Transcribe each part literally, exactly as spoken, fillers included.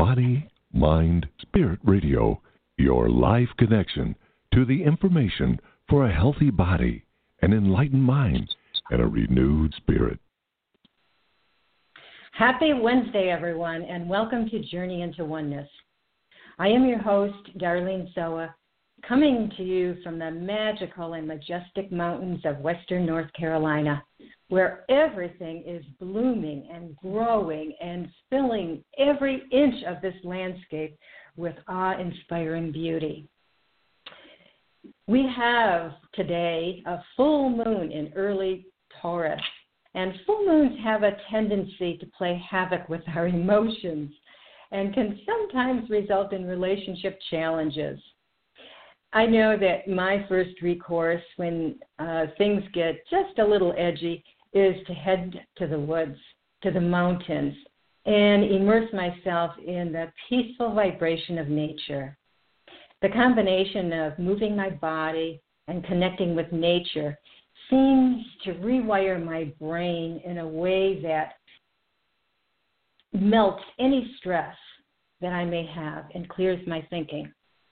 Body, Mind, Spirit Radio, your live connection to the information for a healthy body, an enlightened mind, and a renewed spirit. Happy Wednesday, everyone, and welcome to Journey into Oneness. I am your host, Darlene Soa, coming to you from the magical and majestic mountains of western North Carolina, where everything is blooming and growing and filling every inch of this landscape with awe-inspiring beauty. We have today a full moon in early Taurus, and full moons have a tendency to play havoc with our emotions and can sometimes result in relationship challenges. I know that my first recourse when uh, things get just a little edgy is to head to the woods, to the mountains, and immerse myself in the peaceful vibration of nature. The combination of moving my body and connecting with nature seems to rewire my brain in a way that melts any stress that I may have and clears my thinking.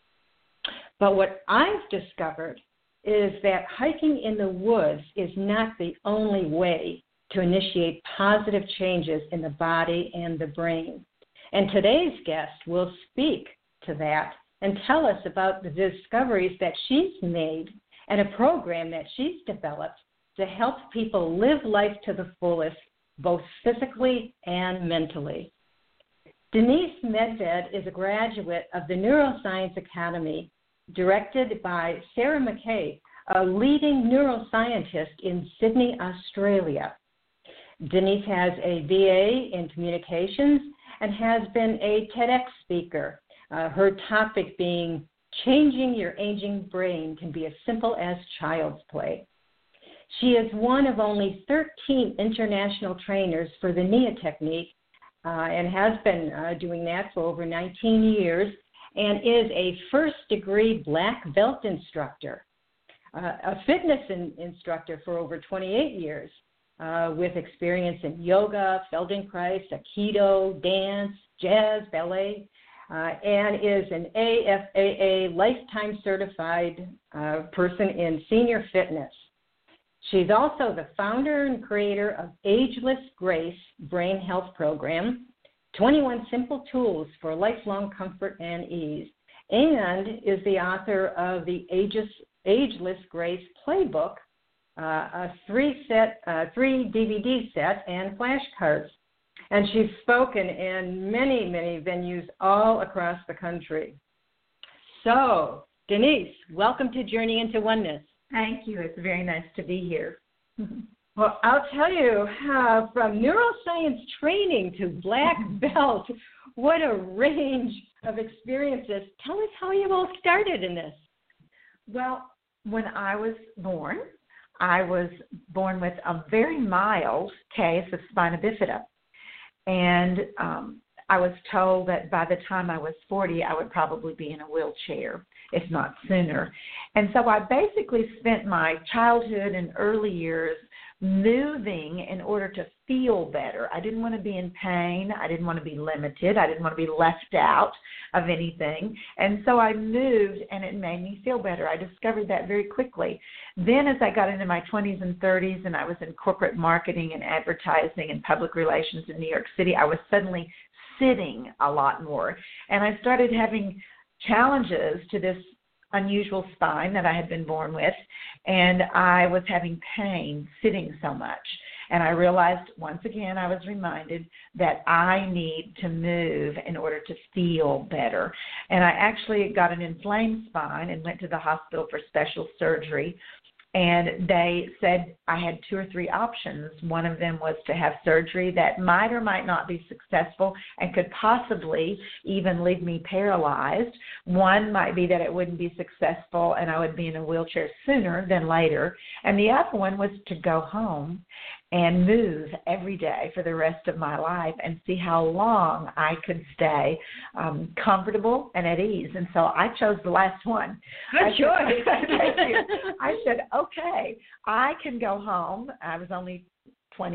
But what I've discovered is that hiking in the woods is not the only way to initiate positive changes in the body and the brain. And today's guest will speak to that and tell us about the discoveries that she's made and a program that she's developed to help people live life to the fullest, both physically and mentally. Denise Medved is a graduate of the Neuroscience Academy, directed by Sarah McKay, a leading neuroscientist in Sydney, Australia. Denise has a B A in communications and has been a TEDx speaker, uh, her topic being changing your aging brain can be as simple as child's play. She is one of only thirteen international trainers for the N I A technique uh, and has been uh, doing that for over nineteen years, and is a first-degree black belt instructor, uh, a fitness in, instructor for over twenty-eight years, uh, with experience in yoga, Feldenkrais, Aikido, dance, jazz, ballet, uh, and is an A F A A lifetime certified uh, person in senior fitness. She's also the founder and creator of Ageless Grace Brain Health Program, twenty-one Simple Tools for Lifelong Comfort and Ease, and is the author of the Ages, Ageless Grace Playbook, uh, a three set, uh, three D V D set, and flashcards. And she's spoken in many, many venues all across the country. So, Denise, welcome to Journey into Oneness. Thank you. It's very nice to be here. Well, I'll tell you, uh, from neuroscience training to black belt, what a range of experiences. Tell us how you all started in this. Well, when I was born, I was born with a very mild case of spina bifida. And um, I was told that by the time I was forty, I would probably be in a wheelchair, if not sooner. And so I basically spent my childhood and early years moving in order to feel better. I didn't want to be in pain. I didn't want to be limited. I didn't want to be left out of anything. And so I moved, and it made me feel better. I discovered that very quickly. Then as I got into my twenties and thirties and I was in corporate marketing and advertising and public relations in New York City, I was suddenly sitting a lot more. And I started having challenges to this unusual spine that I had been born with, and I was having pain sitting so much. And I realized once again, I was reminded that I need to move in order to feel better. And I actually got an inflamed spine and went to the hospital for special surgery. And they said I had two or three options. One of them was to have surgery that might or might not be successful and could possibly even leave me paralyzed. One might be that it wouldn't be successful and I would be in a wheelchair sooner than later. And the other one was to go home and move every day for the rest of my life and see how long I could stay um, comfortable and at ease. And so I chose the last one. Good choice. I said, okay, I can go home. I was only twenty,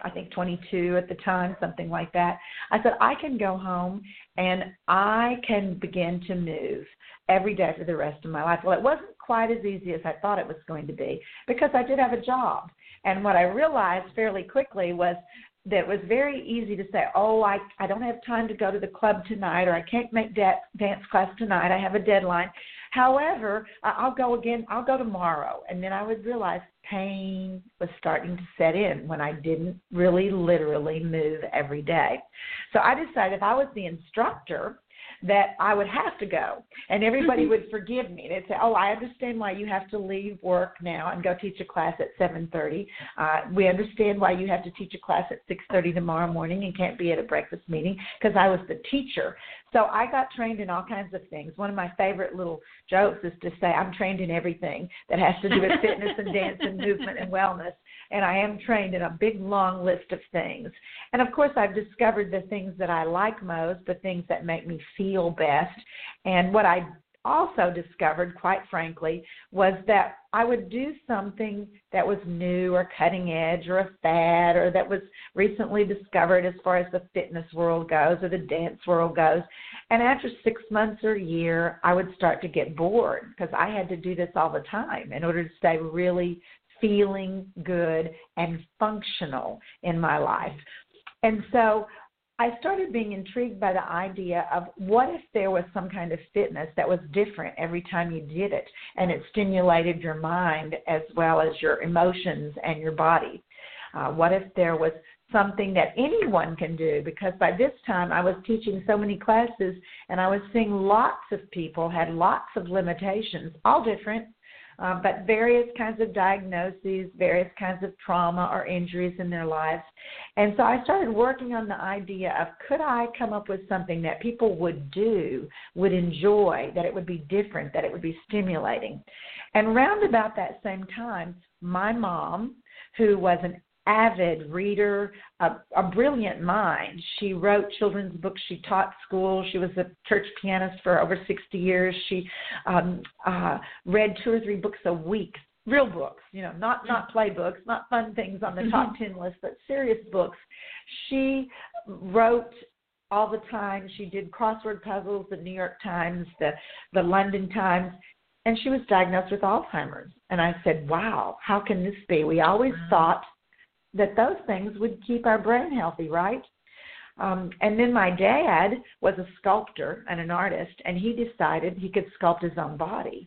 I think twenty-two at the time, something like that. I said, I can go home and I can begin to move every day for the rest of my life. Well, it wasn't quite as easy as I thought it was going to be because I did have a job. And what I realized fairly quickly was that it was very easy to say, oh, I, I don't have time to go to the club tonight, or I can't make da- dance class tonight. I have a deadline. However, I'll go again. I'll go tomorrow. And then I would realize pain was starting to set in when I didn't really literally move every day. So I decided if I was the instructor, that I would have to go, and everybody would forgive me. They'd say, oh, I understand why you have to leave work now and go teach a class at seven thirty. Uh, we understand why you have to teach a class at six thirty tomorrow morning and can't be at a breakfast meeting, because I was the teacher. So I got trained in all kinds of things. One of my favorite little jokes is to say I'm trained in everything that has to do with fitness and dance and movement and wellness. And I am trained in a big, long list of things. And, of course, I've discovered the things that I like most, the things that make me feel best. And what I also discovered, quite frankly, was that I would do something that was new or cutting edge or a fad or that was recently discovered as far as the fitness world goes or the dance world goes. And after six months or a year, I would start to get bored because I had to do this all the time in order to stay really feeling good and functional in my life. And so I started being intrigued by the idea of what if there was some kind of fitness that was different every time you did it, and it stimulated your mind as well as your emotions and your body. Uh, what if there was something that anyone can do? Because by this time I was teaching so many classes and I was seeing lots of people had lots of limitations, all different, Uh, but various kinds of diagnoses, various kinds of trauma or injuries in their lives. And so I started working on the idea of could I come up with something that people would do, would enjoy, that it would be different, that it would be stimulating. And round about that same time, my mom, who was an avid reader, a, a brilliant mind. She wrote children's books. She taught school. She was a church pianist for over sixty years. She um, uh, read two or three books a week, real books, you know, not, not play books, not fun things on the top ten list, but serious books. She wrote all the time. She did crossword puzzles, the New York Times, the, the London Times, and she was diagnosed with Alzheimer's. And I said, wow, how can this be? We always thought that those things would keep our brain healthy, right? Um, and then my dad was a sculptor and an artist, and he decided he could sculpt his own body.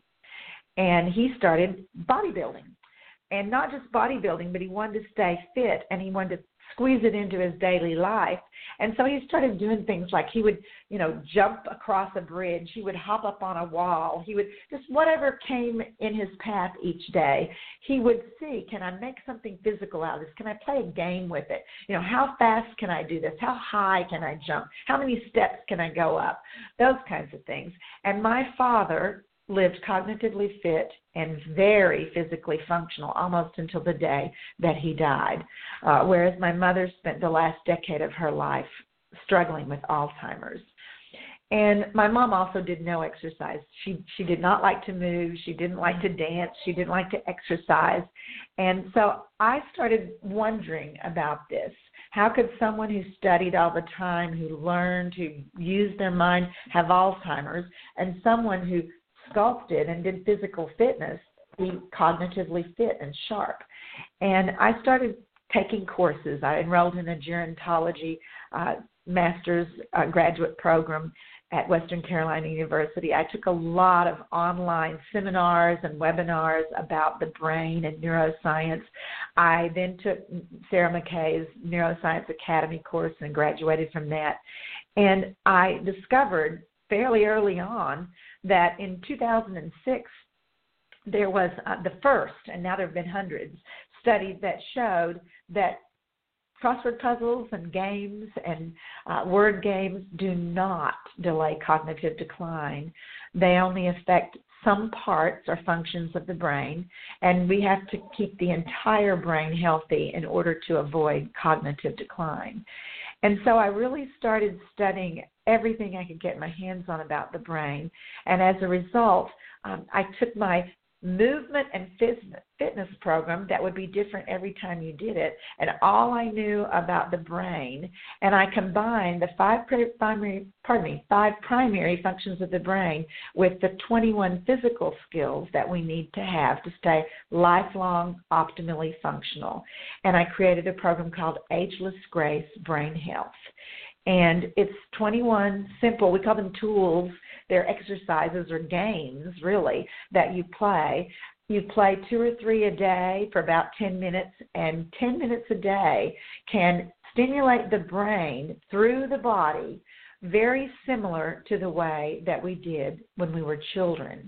And he started bodybuilding. And not just bodybuilding, but he wanted to stay fit, and he wanted to squeeze it into his daily life. And so he started doing things like he would, you know, jump across a bridge. He would hop up on a wall. He would just whatever came in his path each day, he would see, can I make something physical out of this? Can I play a game with it? You know, how fast can I do this? How high can I jump? How many steps can I go up? Those kinds of things. And my father lived cognitively fit and very physically functional almost until the day that he died, uh, whereas my mother spent the last decade of her life struggling with Alzheimer's. And my mom also did no exercise. She she did not like to move. She didn't like to dance. She didn't like to exercise. And so I started wondering about this. How could someone who studied all the time, who learned, who used their mind, have Alzheimer's, and someone who sculpted and did physical fitness be cognitively fit and sharp? And I started taking courses. I enrolled in a gerontology uh, master's uh, graduate program at Western Carolina University. I took a lot of online seminars and webinars about the brain and neuroscience. I then took Sarah McKay's Neuroscience Academy course and graduated from that. And I discovered fairly early on that in two thousand six, there was uh, the first, and now there have been hundreds, studies that showed that crossword puzzles and games and uh, word games do not delay cognitive decline. They only affect some parts or functions of the brain, and we have to keep the entire brain healthy in order to avoid cognitive decline. And so I really started studying everything I could get my hands on about the brain, and as a result, um, I took my movement and fitness program that would be different every time you did it, and all I knew about the brain, and I combined the five primary, pardon me, five primary functions of the brain with the twenty-one physical skills that we need to have to stay lifelong, optimally functional. And I created a program called Ageless Grace Brain Health. And it's twenty-one simple, we call them tools. They're exercises or games, really, that you play. You play two or three a day for about ten minutes, and ten minutes a day can stimulate the brain through the body, very similar to the way that we did when we were children.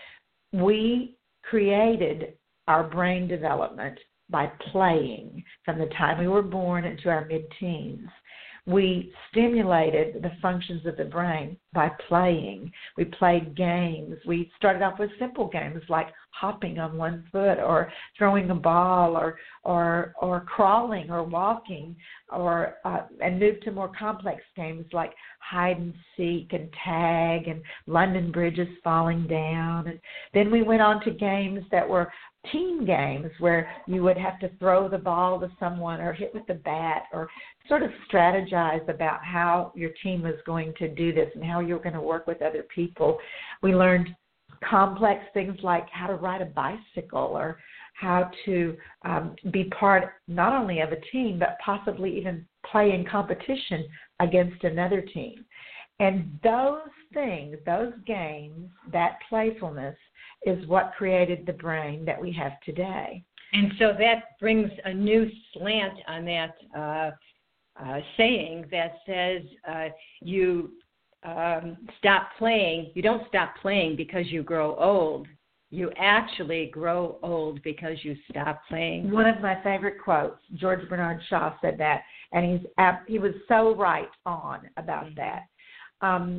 We created our brain development by playing from the time we were born into our mid-teens. We stimulated the functions of the brain by playing. We played games. We started off with simple games like hopping on one foot or throwing a ball or or or crawling or walking, or uh, and moved to more complex games like hide and seek and tag and London bridges falling down. And then we went on to games that were team games where you would have to throw the ball to someone or hit with the bat or sort of strategize about how your team was going to do this and how you were going to work with other people. We learned complex things like how to ride a bicycle or how to um, be part not only of a team but possibly even play in competition against another team. And those things, those games, that playfulness is what created the brain that we have today. And so that brings a new slant on that uh, uh, saying that says uh, you um, stop playing. You don't stop playing because you grow old. You actually grow old because you stop playing. One of my favorite quotes, George Bernard Shaw said that, and he's he was so right on about that. Um,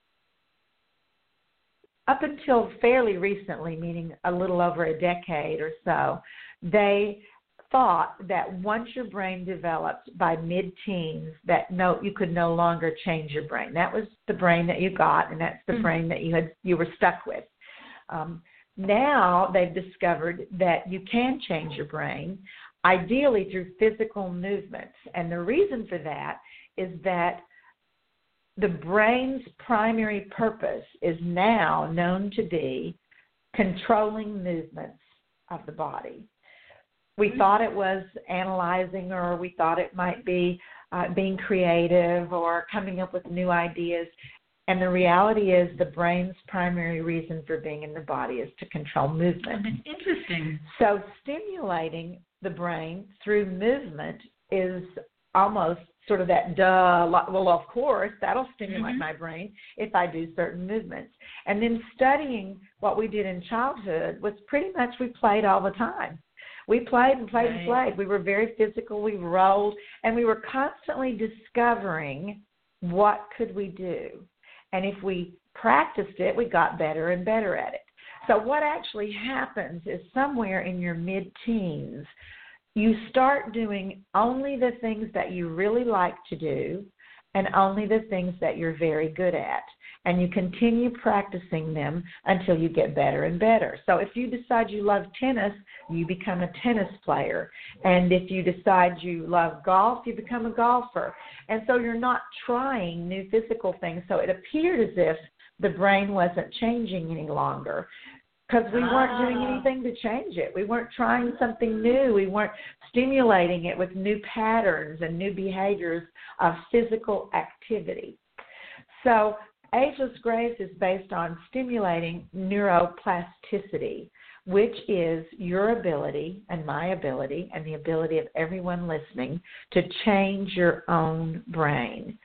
Up until fairly recently, meaning a little over a decade or so, they thought that once your brain developed by mid-teens, that no, you could no longer change your brain. That was the brain that you got, and that's the mm-hmm. brain that you had you were stuck with. Um, now they've discovered that you can change your brain, ideally through physical movements, and the reason for that is that the brain's primary purpose is now known to be controlling movements of the body. We mm-hmm. thought it was analyzing, or we thought it might be uh, being creative or coming up with new ideas. And the reality is the brain's primary reason for being in the body is to control movement. That's interesting. So stimulating the brain through movement is almost sort of that duh, well, of course, that'll stimulate mm-hmm. my brain if I do certain movements. And then studying what we did in childhood was pretty much we played all the time. We played and played right. and played. We were very physical. We rolled, and we were constantly discovering what could we do. And if we practiced it, we got better and better at it. So what actually happens is somewhere in your mid-teens, you start doing only the things that you really like to do and only the things that you're very good at. And you continue practicing them until you get better and better. So if you decide you love tennis, you become a tennis player. And if you decide you love golf, you become a golfer. And so you're not trying new physical things. So it appeared as if the brain wasn't changing any longer, because we weren't doing anything to change it. We weren't trying something new. We weren't stimulating it with new patterns and new behaviors of physical activity. So Ageless Grace is based on stimulating neuroplasticity, which is your ability and my ability and the ability of everyone listening to change your own brain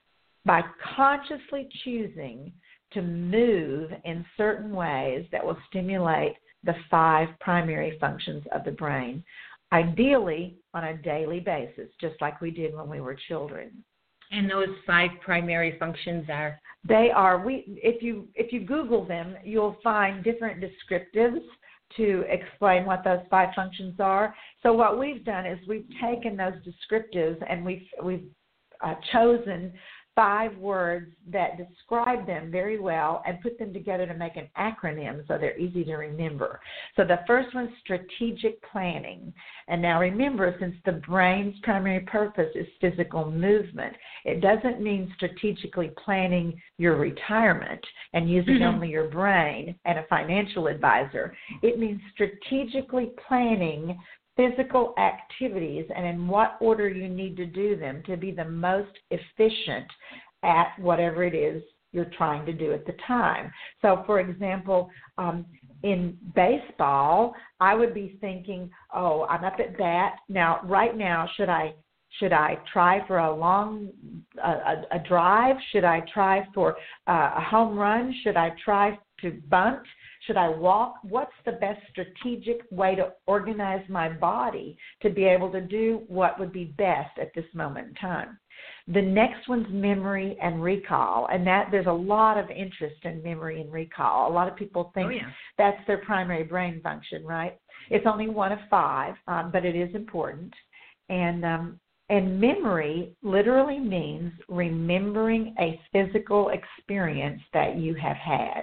by consciously choosing to move in certain ways that will stimulate the five primary functions of the brain, ideally on a daily basis, just like we did when we were children. And those five primary functions are? They are, we. if you if you Google them, you'll find different descriptives to explain what those five functions are. So what we've done is we've taken those descriptives and we've, we've uh, chosen five words that describe them very well and put them together to make an acronym so they're easy to remember. So the first one's strategic planning. And now remember, since the brain's primary purpose is physical movement, it doesn't mean strategically planning your retirement and using mm-hmm. only your brain and a financial advisor. It means strategically planning physical activities and in what order you need to do them to be the most efficient at whatever it is you're trying to do at the time. So, for example, um, in baseball, I would be thinking, oh, I'm up at bat. Now, right now, should I should I try for a long a, a, a drive? Should I try for uh, a home run? Should I try to bunt? Should I walk? What's the best strategic way to organize my body to be able to do what would be best at this moment in time? The next one's memory and recall, and that there's a lot of interest in memory and recall. A lot of people think oh, yeah. that's their primary brain function, right? It's only one of five, um, but it is important. And um, and memory literally means remembering a physical experience that you have had.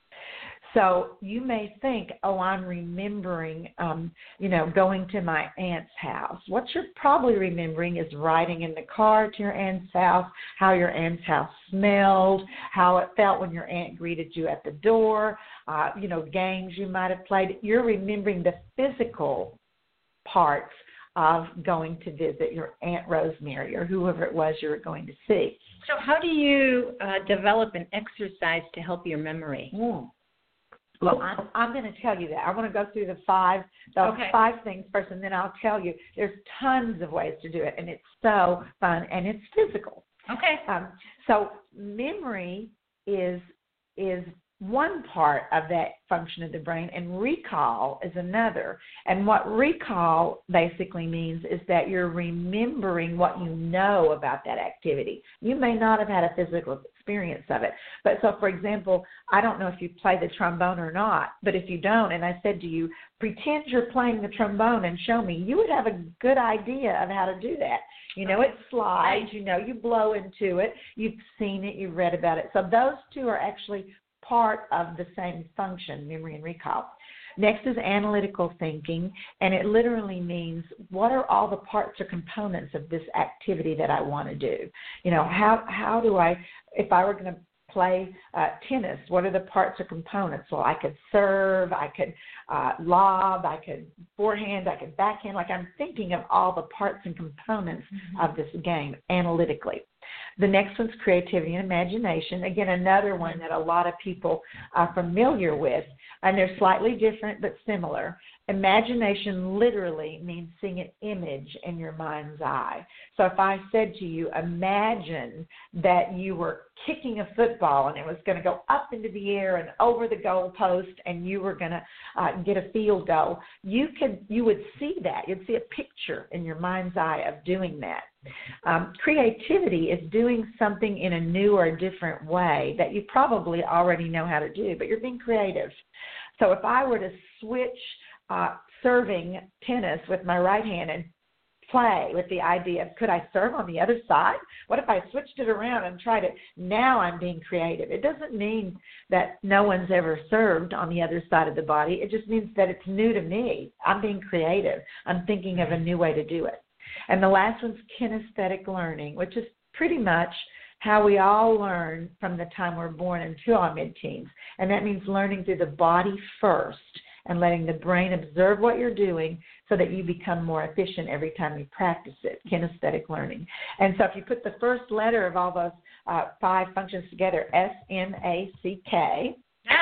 So you may think, oh, I'm remembering, um, you know, going to my aunt's house. What you're probably remembering is riding in the car to your aunt's house, how your aunt's house smelled, how it felt when your aunt greeted you at the door, uh, you know, games you might have played. You're remembering the physical parts of going to visit your Aunt Rosemary or whoever it was you were going to see. So how do you uh, develop an exercise to help your memory? Mm. Well, I'm, I'm going to tell you that. I want to go through the five, the okay. five things first, and then I'll tell you. There's tons of ways to do it, and it's so fun, and it's physical. Okay. Um, so memory is is one part of that function of the brain, and recall is another. And what recall basically means is that you're remembering what you know about that activity. You may not have had a physical experience of it. But so, for example, I don't know if you play the trombone or not, but if you don't, and I said to you, pretend you're playing the trombone and show me, you would have a good idea of how to do that. You know, it slides, you know, you blow into it, you've seen it, you've read about it. So those two are actually part of the same function, memory and recall. Next is analytical thinking, and it literally means what are all the parts or components of this activity that I want to do? You know, how how do I, if I were going to play uh, tennis, what are the parts or components? Well, I could serve, I could uh, lob, I could forehand, I could backhand. Like I'm thinking of all the parts and components mm-hmm. of this game analytically. The next one's creativity and imagination. Again, another one that a lot of people are familiar with, and they're slightly different but similar. Imagination literally means seeing an image in your mind's eye. So if I said to you, imagine that you were kicking a football and it was going to go up into the air and over the goal post and you were going to uh, get a field goal, you could you would see that. You'd see a picture in your mind's eye of doing that. Um, creativity is doing something in a new or different way that you probably already know how to do, but you're being creative. So if I were to switch uh, serving tennis with my right hand and play with the idea of could I serve on the other side? What if I switched it around and tried it? Now I'm being creative. It doesn't mean that no one's ever served on the other side of the body. It just means that it's new to me. I'm being creative. I'm thinking of a new way to do it. And the last one's kinesthetic learning, which is pretty much how we all learn from the time we're born until our mid-teens. And that means learning through the body first and letting the brain observe what you're doing so that you become more efficient every time you practice it, kinesthetic learning. And so if you put the first letter of all those uh, five functions together, S M A C K,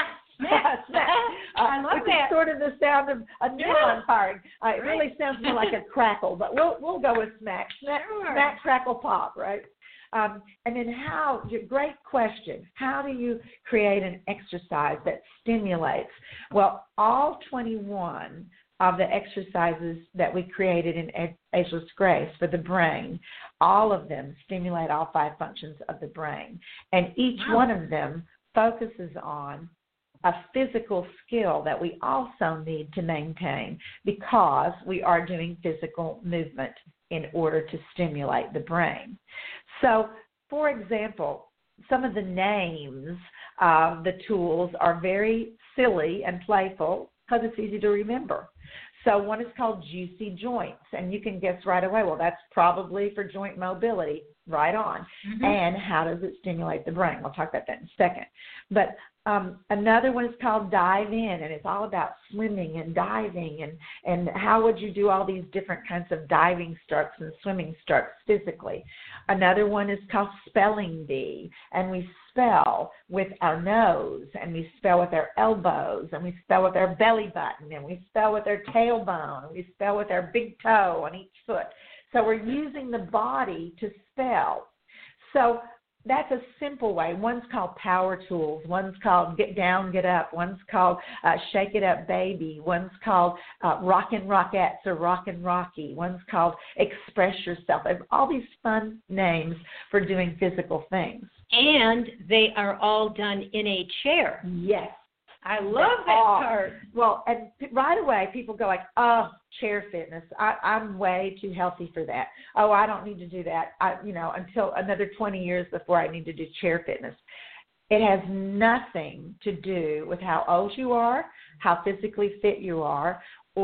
Smack. Smack. Uh, I love which that. is sort of the sound of a neuron firing. Uh, it really sounds more like a crackle, but we'll we'll go with smack. Smack, sure. smack crackle, pop, right? Um, and then how, great question, how do you create an exercise that stimulates? Well, all twenty-one of the exercises that we created in Ageless Grace for the brain, all of them stimulate all five functions of the brain. And each wow. one of them focuses on a physical skill that we also need to maintain because we are doing physical movement in order to stimulate the brain. So for example, some of the names of the tools are very silly and playful because it's easy to remember. So one is called Juicy Joints, and you can guess right away, well, that's probably for joint mobility. Right on. Mm-hmm. And how does it stimulate the brain? We'll talk about that in a second. But um, another one is called Dive In, and it's all about swimming and diving, and, and how would you do all these different kinds of diving strokes and swimming strokes physically. Another one is called Spelling Bee, and we spell with our nose, and we spell with our elbows, and we spell with our belly button, and we spell with our tailbone, and we spell with our big toe on each foot. So we're using the body to spell. So that's a simple way. One's called Power Tools. One's called Get Down, Get Up. One's called uh, Shake It Up, Baby. One's called uh, Rockin' Rockettes or Rockin' Rocky. One's called Express Yourself. They have all these fun names for doing physical things. And they are all done in a chair. Yes. I love that all. part. Well, and right away people go like, oh, chair fitness. I, I'm way too healthy for that. Oh, I don't need to do that. I, you know, until another twenty years before I need to do chair fitness. It has nothing to do with how old you are, how physically fit you are,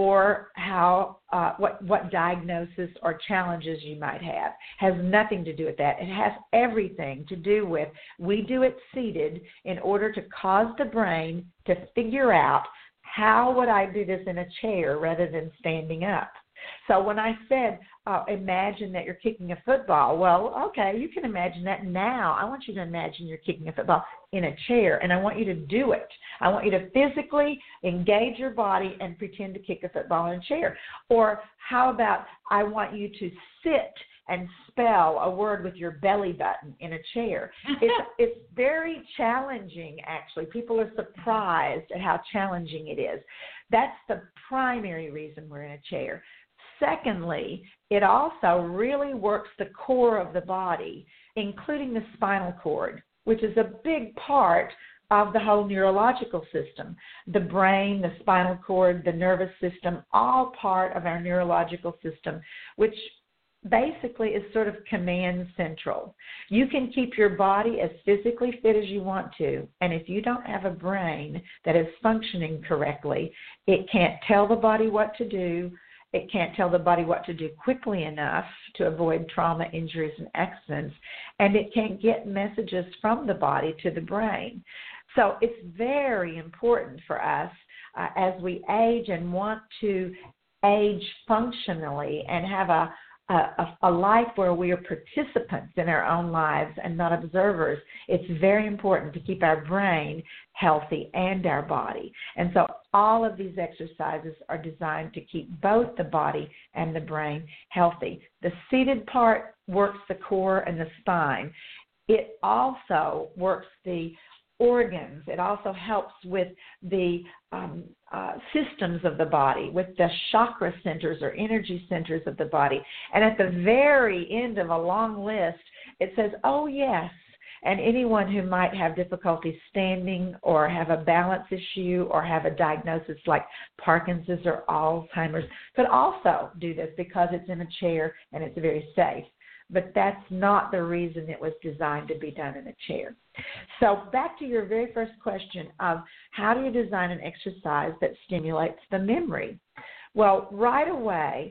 or how uh, what what diagnosis or challenges you might have. Has nothing to do with that. It has everything to do with we do it seated in order to cause the brain to figure out how would I do this in a chair rather than standing up. So when I said, uh, imagine that you're kicking a football, well, okay, you can imagine that now. I want you to imagine you're kicking a football in a chair, and I want you to do it. I want you to physically engage your body and pretend to kick a football in a chair. Or how about I want you to sit and spell a word with your belly button in a chair. It's, it's very challenging, actually. People are surprised at how challenging it is. That's the primary reason we're in a chair. Secondly, it also really works the core of the body, including the spinal cord, which is a big part of the whole neurological system. The brain, the spinal cord, the nervous system, all part of our neurological system, which basically is sort of command central. You can keep your body as physically fit as you want to, and if you don't have a brain that is functioning correctly, it can't tell the body what to do. It can't tell the body what to do quickly enough to avoid trauma, injuries, and accidents, and it can't get messages from the body to the brain. So it's very important for us uh, as we age and want to age functionally and have a A, a life where we are participants in our own lives and not observers. It's very important to keep our brain healthy and our body. And so all of these exercises are designed to keep both the body and the brain healthy. The seated part works the core and the spine. It also works the organs. It also helps with the um, uh, systems of the body, with the chakra centers or energy centers of the body. And at the very end of a long list, it says, oh, yes, and anyone who might have difficulty standing or have a balance issue or have a diagnosis like Parkinson's or Alzheimer's could also do this because it's in a chair and it's very safe. But that's not the reason it was designed to be done in a chair. So back to your very first question of how do you design an exercise that stimulates the memory? Well, right away,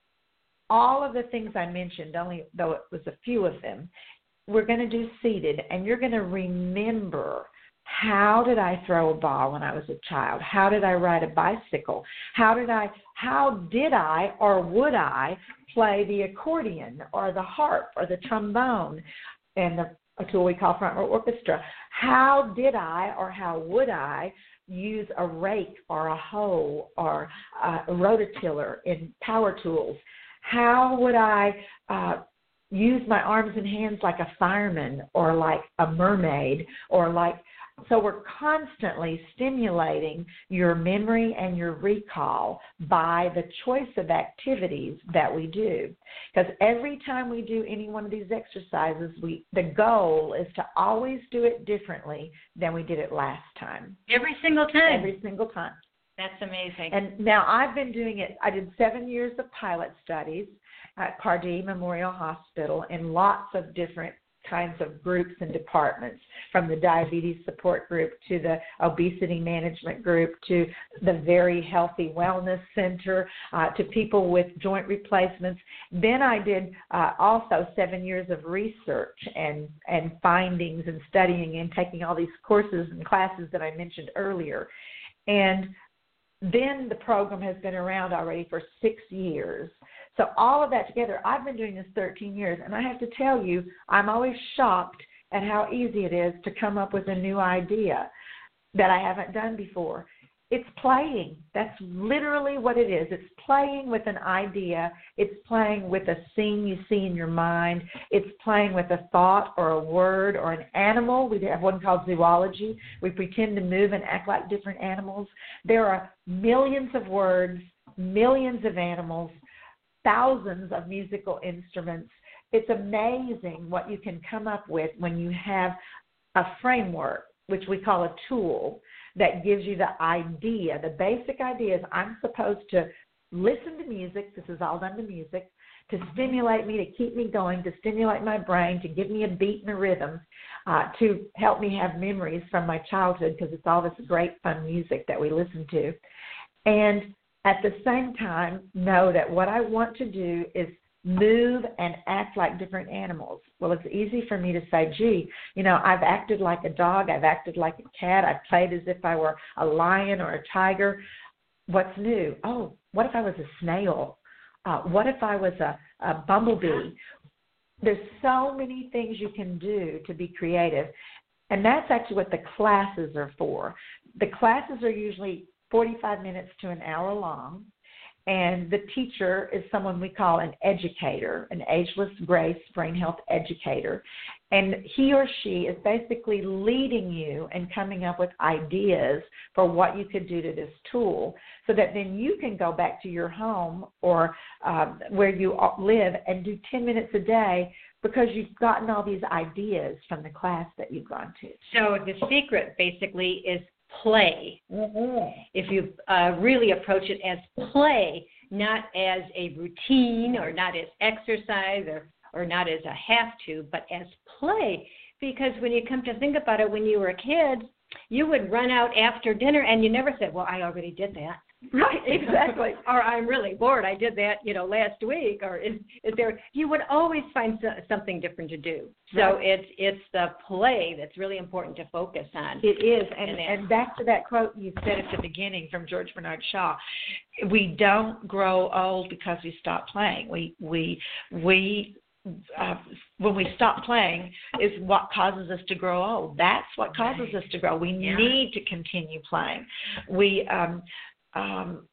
all of the things I mentioned, only though it was a few of them, we're going to do seated, and you're going to remember, how did I throw a ball when I was a child? How did I ride a bicycle? How did I, how did I or would I play the accordion or the harp or the trombone and the, a tool we call front row orchestra? How did I or how would I use a rake or a hoe or a rototiller in power tools? How would I uh, use my arms and hands like a fireman or like a mermaid or like, so we're constantly stimulating your memory and your recall by the choice of activities that we do. Because every time we do any one of these exercises, we the goal is to always do it differently than we did it last time. Every single time? Every single time. That's amazing. And now I've been doing it. I did seven years of pilot studies at Pardee Memorial Hospital in lots of different kinds of groups and departments, from the diabetes support group to the obesity management group to the Very Healthy Wellness Center, uh, to people with joint replacements. Then I did uh, also seven years of research and, and findings and studying and taking all these courses and classes that I mentioned earlier. And then the program has been around already for six years. So all of that together, I've been doing this thirteen years, and I have to tell you, I'm always shocked at how easy it is to come up with a new idea that I haven't done before. It's playing. That's literally what it is. It's playing with an idea. It's playing with a scene you see in your mind. It's playing with a thought or a word or an animal. We have one called zoology. We pretend to move and act like different animals. There are millions of words, millions of animals, thousands of musical instruments. It's amazing what you can come up with when you have a framework, which we call a tool, that gives you the idea. The basic idea is I'm supposed to listen to music. This is all done to music, to stimulate me, to keep me going, to stimulate my brain, to give me a beat and a rhythm, uh, to help me have memories from my childhood, because it's all this great, fun music that we listen to. And at the same time, know that what I want to do is move and act like different animals. Well, it's easy for me to say, gee, you know, I've acted like a dog, I've acted like a cat, I've played as if I were a lion or a tiger. What's new? Oh, what if I was a snail? Uh, what if I was a, a bumblebee? There's so many things you can do to be creative, and that's actually what the classes are for. The classes are usually forty-five minutes to an hour long. And the teacher is someone we call an educator, an ageless grace brain health educator. And he or she is basically leading you and coming up with ideas for what you could do to this tool, so that then you can go back to your home or um, where you live and do ten minutes a day, because you've gotten all these ideas from the class that you've gone to. So the secret basically is play. Mm-hmm. If you uh, really approach it as play, not as a routine or not as exercise or, or not as a have to, but as play. Because when you come to think about it, when you were a kid, you would run out after dinner and you never said, well, I already did that. Right, exactly. Or I'm really bored. I did that, you know, last week. Or is is there? You would always find so, something different to do. So right. it's it's the play that's really important to focus on. It is, and and, and back to that quote you said at the beginning from George Bernard Shaw, we don't grow old because we stop playing. We we we. Uh, when we stop playing is what causes us to grow old. That's what causes right. us to grow. We yeah. need to continue playing. We um, um,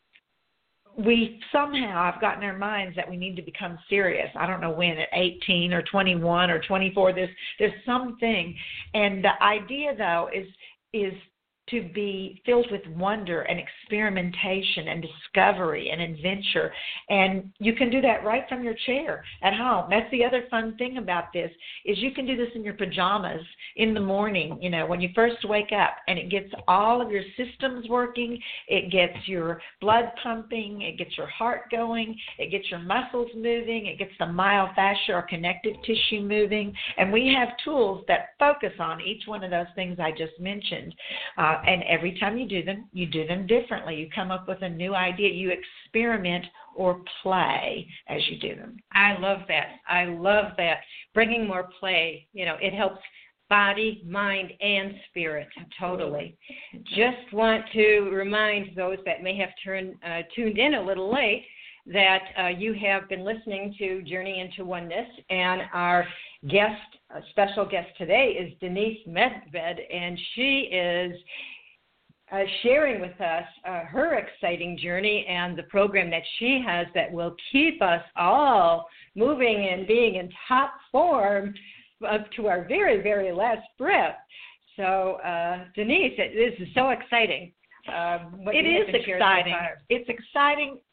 we somehow have gotten our minds that we need to become serious. I don't know when, at eighteen or twenty-one or twenty-four. There's there's something, and the idea though is is to be filled with wonder and experimentation and discovery and adventure. And you can do that right from your chair at home. That's the other fun thing about this, is you can do this in your pajamas in the morning, you know, when you first wake up, and it gets all of your systems working. It gets your blood pumping. It gets your heart going. It gets your muscles moving. It gets the myofascia or connective tissue moving. And we have tools that focus on each one of those things I just mentioned. Uh, And every time you do them, you do them differently. You come up with a new idea. You experiment or play as you do them. I love that. I love that. Bringing more play, you know, it helps body, mind, and spirit, totally. Just want to remind those that may have turned, uh, tuned in a little late that uh, you have been listening to Journey into Oneness, and our guest, a special guest today is Denise Medved, and she is uh, sharing with us uh, her exciting journey and the program that she has that will keep us all moving and being in top form up to our very, very last breath. So, uh, Denise, this is so exciting. Uh, it is exciting. It's exciting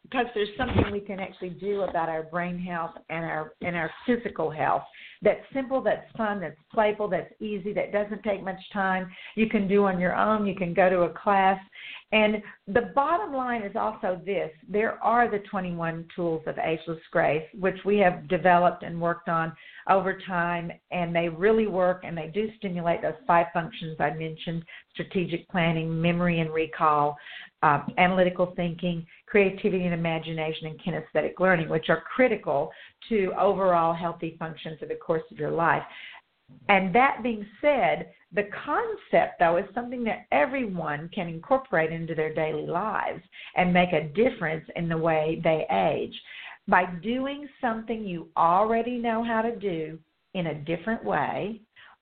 because there's something we can actually do about our brain health and our and our physical health that's simple, that's fun, that's playful, that's easy, that doesn't take much time. You can do on your own. You can go to a class. And the bottom line is also this. There are the twenty-one tools of Ageless Grace, which we have developed and worked on over time, and they really work, and they do stimulate those five functions I mentioned: strategic planning, memory and recall, uh, analytical thinking, creativity and imagination, and kinesthetic learning, which are critical to overall healthy functions of the course of your life. And that being said, the concept, though, is something that everyone can incorporate into their daily lives and make a difference in the way they age. By doing something you already know how to do in a different way,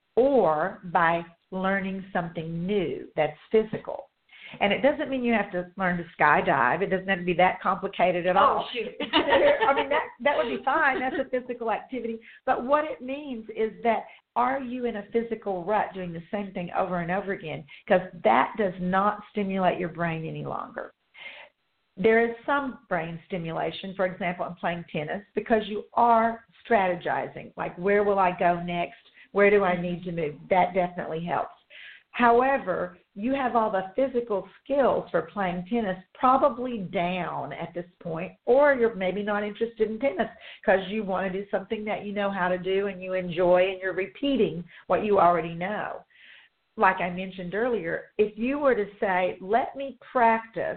or by learning something new that's physical. And it doesn't mean you have to learn to skydive. It doesn't have to be that complicated at all. Oh, shoot. I mean, that, that would be fine. That's a physical activity. But what it means is that, are you in a physical rut doing the same thing over and over again? Because that does not stimulate your brain any longer. There is some brain stimulation, for example, in playing tennis, because you are strategizing, like where will I go next? Where do I need to move? That definitely helps. However, you have all the physical skills for playing tennis probably down at this point, or you're maybe not interested in tennis because you want to do something that you know how to do and you enjoy, and you're repeating what you already know. Like I mentioned earlier, if you were to say, let me practice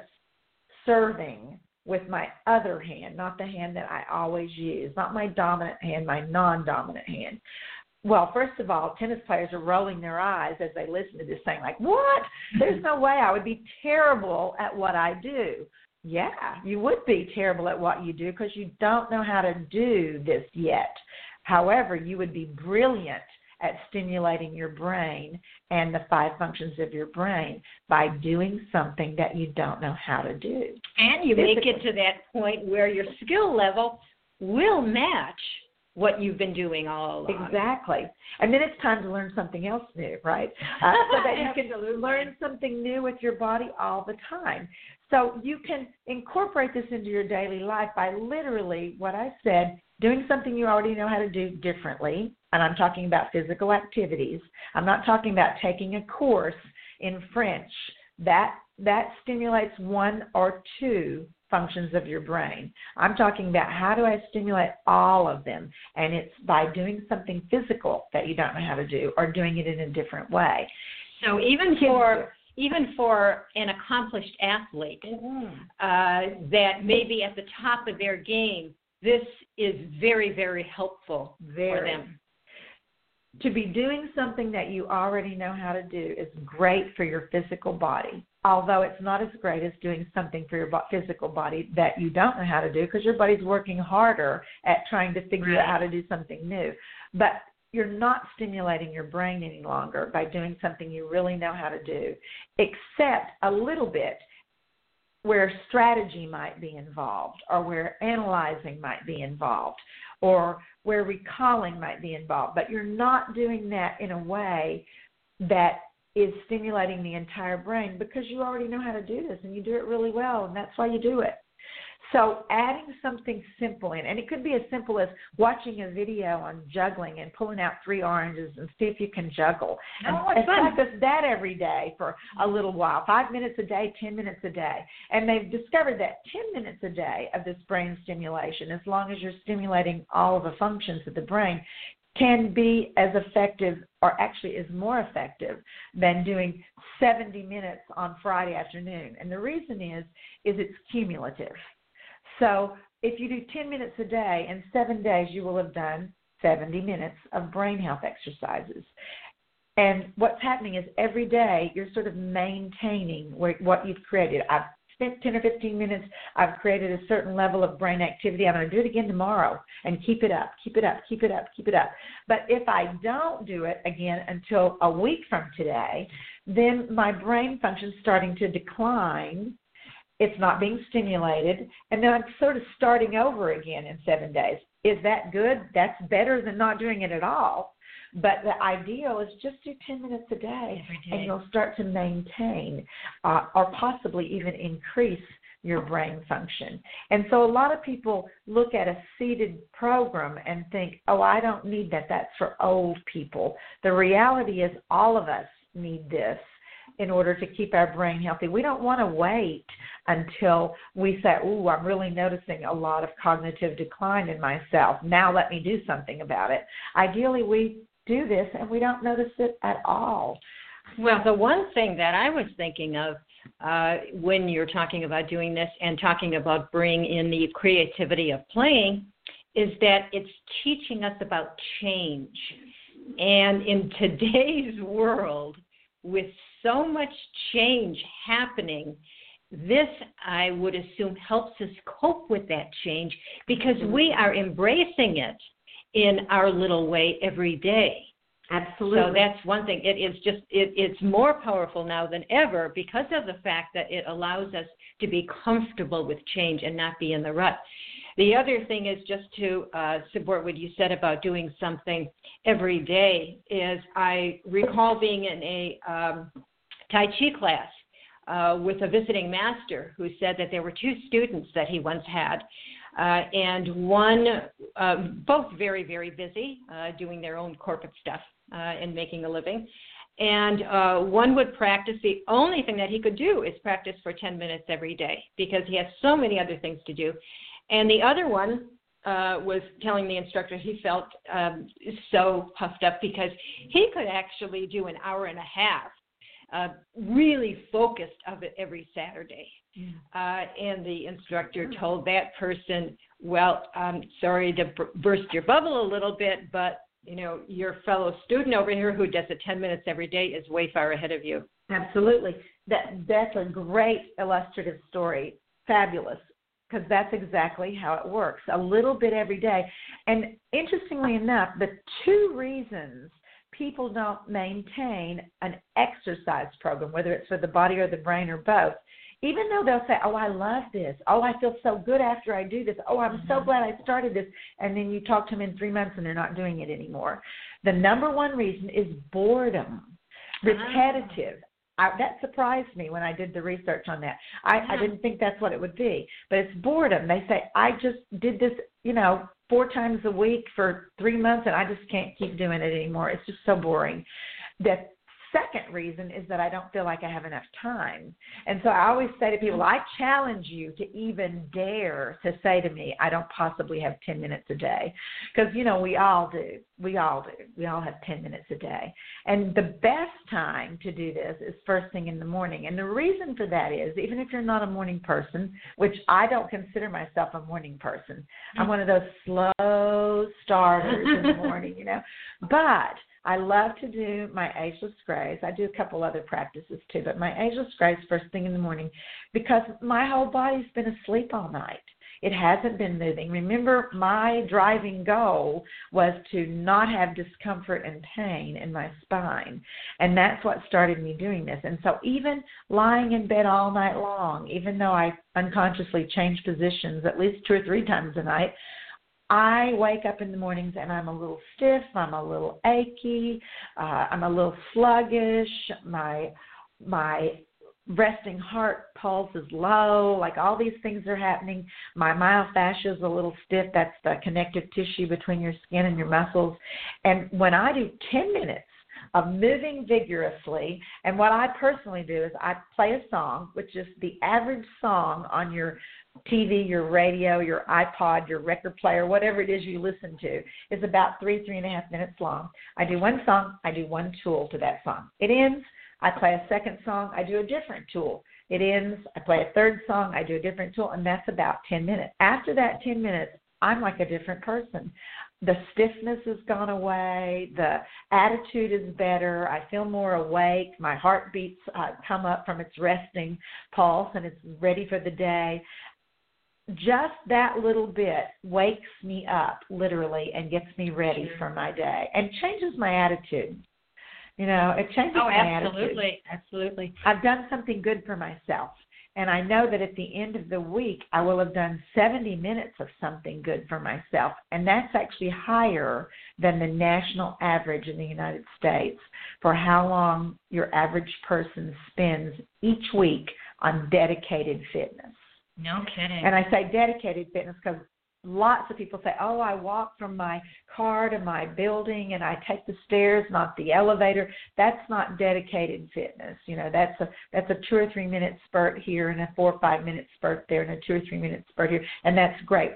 serving with my other hand, not the hand that I always use, not my dominant hand, my non-dominant hand. Well, first of all, tennis players are rolling their eyes as they listen to this, saying like, what? There's no way. I would be terrible at what I do. Yeah, you would be terrible at what you do because you don't know how to do this yet. However, you would be brilliant at stimulating your brain and the five functions of your brain by doing something that you don't know how to do. And you make it to that point where your skill level will match what you've been doing all along. Exactly. And then it's time to learn something else new, right? Uh, so that you can learn something new with your body all the time. So you can incorporate this into your daily life by literally, what I said, doing something you already know how to do differently. And I'm talking about physical activities. I'm not talking about taking a course in French. That that stimulates one or two functions of your brain. I'm talking about how do I stimulate all of them, and it's by doing something physical that you don't know how to do or doing it in a different way. So even for even for an accomplished athlete mm-hmm. uh, that may be at the top of their game, this is very, very helpful very. for them. To be doing something that you already know how to do is great for your physical body, although it's not as great as doing something for your physical body that you don't know how to do because your body's working harder at trying to figure right. out how to do something new. But you're not stimulating your brain any longer by doing something you really know how to do, except a little bit where strategy might be involved, or where analyzing might be involved, or where recalling might be involved. But you're not doing that in a way that is stimulating the entire brain because you already know how to do this and you do it really well, and that's why you do it. So adding something simple in, and it could be as simple as watching a video on juggling and pulling out three oranges and see if you can juggle. And, oh, and fun. practice that every day for a little while, five minutes a day, ten minutes a day. And they've discovered that ten minutes a day of this brain stimulation, as long as you're stimulating all of the functions of the brain, can be as effective, or actually is more effective than doing seventy minutes on Friday afternoon. And the reason is, is it's cumulative. So if you do ten minutes a day, in seven days you will have done seventy minutes of brain health exercises. And what's happening is every day you're sort of maintaining what you've created. I've spent ten or fifteen minutes. I've created a certain level of brain activity. I'm going to do it again tomorrow and keep it up, keep it up, keep it up, keep it up. But if I don't do it again until a week from today, then my brain function's starting to decline. It's not being stimulated, and then I'm sort of starting over again in seven days. Is that good? That's better than not doing it at all. But the ideal is just do ten minutes a day, Every day. And you'll start to maintain uh, or possibly even increase your brain function. And so a lot of people look at a seated program and think, oh, I don't need that. That's for old people. The reality is all of us need this in order to keep our brain healthy. We don't want to wait until we say, ooh, I'm really noticing a lot of cognitive decline in myself. Now let me do something about it. Ideally, we do this and we don't notice it at all. Well, the one thing that I was thinking of uh, when you're talking about doing this and talking about bringing in the creativity of playing is that it's teaching us about change. And in today's world, with so much change happening, this, I would assume, helps us cope with that change because we are embracing it in our little way every day. Absolutely. So that's one thing. It is just, it, it's more powerful now than ever because of the fact that it allows us to be comfortable with change and not be in the rut. The other thing is just to uh, support what you said about doing something every day is I recall being in a um, Tai Chi class uh, with a visiting master who said that there were two students that he once had. Uh, and one, uh, both very, very busy uh, doing their own corporate stuff uh, and making a living. And uh, one would practice. The only thing that he could do is practice for ten minutes every day because he has so many other things to do. And the other one uh, was telling the instructor he felt um, so puffed up because he could actually do an hour and a half, uh, really focused of it every Saturday. Mm. Uh, and the instructor told that person, well, I'm sorry to b- burst your bubble a little bit, but, you know, your fellow student over here who does it ten minutes every day is way far ahead of you. Absolutely. That That's a great illustrative story. Fabulous. Because that's exactly how it works, a little bit every day. And interestingly enough, the two reasons people don't maintain an exercise program, whether it's for the body or the brain or both, even though they'll say, oh, I love this. Oh, I feel so good after I do this. Oh, I'm so glad I started this. And then you talk to them in three months and they're not doing it anymore. The number one reason is boredom, repetitive. I, that surprised me when I did the research on that. I, yeah. I didn't think that's what it would be. But it's boredom. They say, I just did this, you know, four times a week for three months, and I just can't keep doing it anymore. It's just so boring. The second reason is that I don't feel like I have enough time. And so I always say to people, I challenge you to even dare to say to me, I don't possibly have ten minutes a day. Because, you know, we all do. We all do. We all have ten minutes a day. And the best time to do this is first thing in the morning. And the reason for that is, even if you're not a morning person, which I don't consider myself a morning person, I'm one of those slow starters in the morning, you know. But I love to do my ageless grace. I do a couple other practices too, but my ageless grace first thing in the morning because my whole body's been asleep all night. It hasn't been moving. Remember, my driving goal was to not have discomfort and pain in my spine, and that's what started me doing this. And so even lying in bed all night long, even though I unconsciously change positions at least two or three times a night, I wake up in the mornings and I'm a little stiff, I'm a little achy, uh, I'm a little sluggish, my my resting heart pulse is low, like all these things are happening. My myofascia is a little stiff, that's the connective tissue between your skin and your muscles. And when I do ten minutes of moving vigorously, and what I personally do is I play a song, which is the average song on your T V, your radio, your iPod, your record player, whatever it is you listen to, is about three, three and a half minutes long. I do one song, I do one tool to that song. It ends, I play a second song, I do a different tool. It ends, I play a third song, I do a different tool, and that's about ten minutes. After that ten minutes, I'm like a different person. The stiffness has gone away. The attitude is better. I feel more awake. My heartbeats uh, come up from its resting pulse, and it's ready for the day. Just that little bit wakes me up, literally, and gets me ready for my day and changes my attitude. You know, it changes oh, my absolutely, attitude. absolutely, absolutely. I've done something good for myself. And I know that at the end of the week, I will have done seventy minutes of something good for myself. And that's actually higher than the national average in the United States for how long your average person spends each week on dedicated fitness. No kidding. And I say dedicated fitness because lots of people say, oh, I walk from my car to my building and I take the stairs, not the elevator. That's not dedicated fitness. You know, that's a that's a two or three minute spurt here and a four or five minute spurt there and a two or three minute spurt here. And that's great.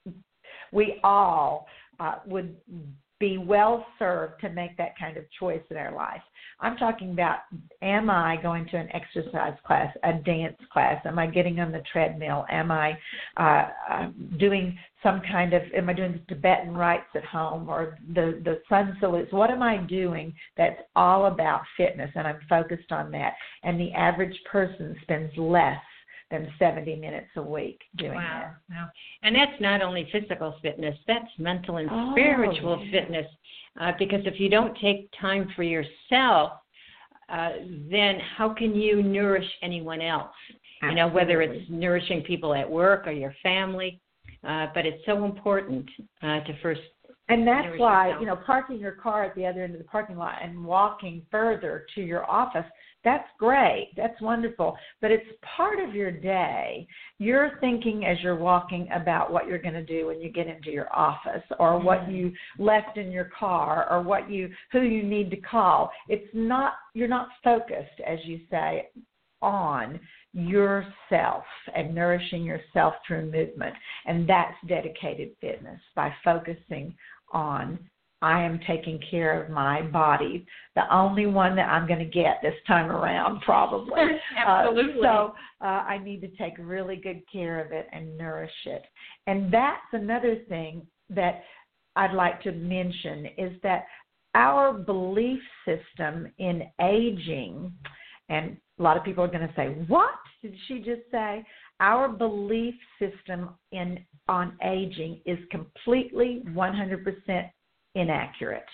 We all uh, would be well served to make that kind of choice in our life. I'm talking about, am I going to an exercise class, a dance class? Am I getting on the treadmill? Am I uh, uh, doing some kind of, am I doing the Tibetan rites at home or the, the sun salutes? What am I doing that's all about fitness? And I'm focused on that. And the average person spends less than seventy minutes a week doing wow. that. Wow. And that's not only physical fitness, that's mental and oh, spiritual yeah. fitness. Uh, because if you don't take time for yourself, uh, then how can you nourish anyone else? Absolutely. You know, whether it's nourishing people at work or your family. Uh, but it's so important uh, to first And that's nourish why, yourself. you know, parking your car at the other end of the parking lot and walking further to your office, that's great. That's wonderful. But it's part of your day. You're thinking as you're walking about what you're going to do when you get into your office or mm-hmm. what you left in your car or what you who you need to call. It's not, you're not focused, as you say, on yourself and nourishing yourself through movement. And that's dedicated fitness, by focusing on, I am taking care of my body, the only one that I'm going to get this time around, probably. Absolutely. Uh, so uh, I need to take really good care of it and nourish it. And that's another thing that I'd like to mention is that our belief system in aging, and a lot of people are going to say, what did she just say? Our belief system in on aging is completely one hundred percent inaccurate.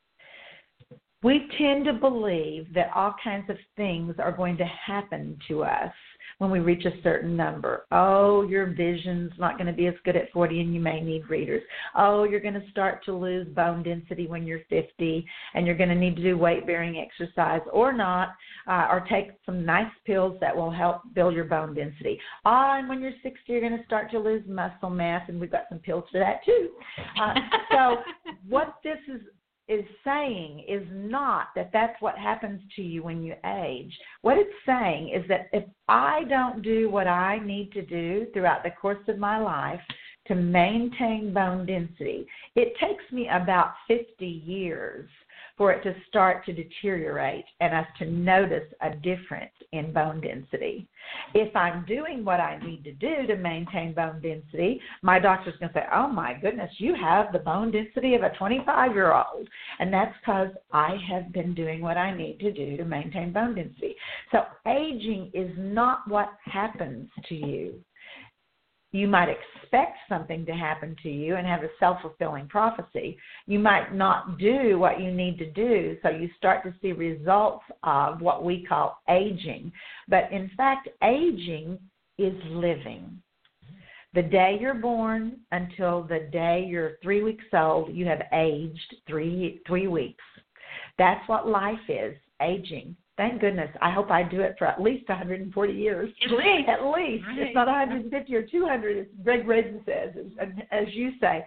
We tend to believe that all kinds of things are going to happen to us when we reach a certain number. Oh, your vision's not going to be as good at forty and you may need readers. Oh, you're going to start to lose bone density when you're fifty and you're going to need to do weight-bearing exercise or not, uh, or take some nice pills that will help build your bone density. Oh, and when you're sixty, you're going to start to lose muscle mass, and we've got some pills for that too. Uh, so what this is is saying is not that that's what happens to you when you age. What it's saying is that if I don't do what I need to do throughout the course of my life to maintain bone density, it takes me about fifty years for it to start to deteriorate and us to notice a difference in bone density. If I'm doing what I need to do to maintain bone density, my doctor's going to say, oh my goodness, you have the bone density of a twenty-five-year-old. And that's because I have been doing what I need to do to maintain bone density. So aging is not what happens to you. You might expect something to happen to you and have a self-fulfilling prophecy. You might not do what you need to do, so you start to see results of what we call aging. But in fact, aging is living. The day you're born until the day you're three weeks old, you have aged three three weeks. That's what life is, aging. Thank goodness. I hope I do it for at least one hundred forty years. At least. At least. Right. It's not one hundred fifty or two hundred, as Greg Braden says, as, as you say.